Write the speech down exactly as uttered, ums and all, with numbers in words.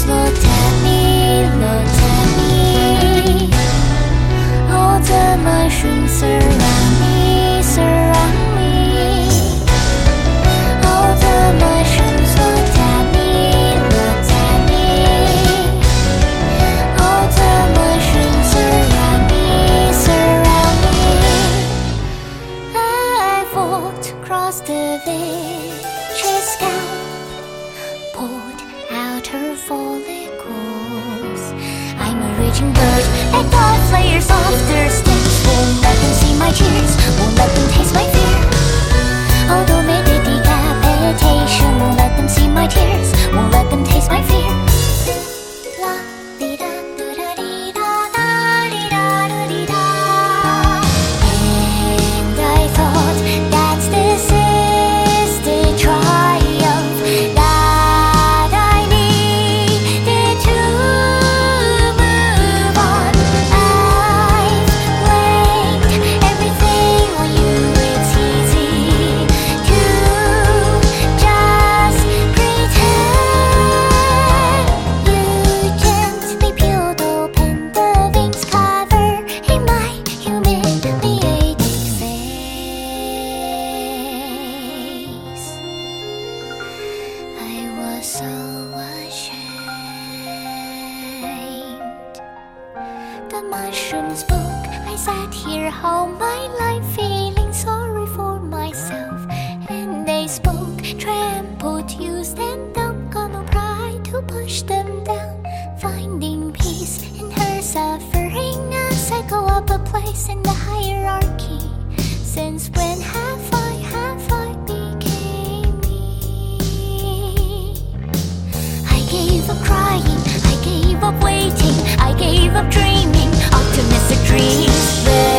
looked at me, looked at me. All the mushrooms surround me, surround me. All the mushrooms looked at me, looked at me. All the mushrooms surround me, surround me. I've walked across the vicious scalp, pulled out her follicles. I'm a raging bird, and the flares of their stings won't let them see my tears, won't let them taste my fear. Automated decapitation won't let them see my tears, won't let them taste my fear. La di da do da di da da di da do di da. And I thought that this is the triumph that I needed to move on. I've blamed everything on you. It's easy to just pretend. You gently peeled open the veins covering my humiliated face. I was so ashamed. The mushrooms spoke. I sat here all my life feeling sorry for myself. And they spoke, trampled, used, and dumped. Got no pride to push them down. Finding peace in her suffering as I go up a place in the hierarchy. Since when have I, have I became me? I gave up crying, I gave up waiting, I gave up dreaming, optimistic dreams.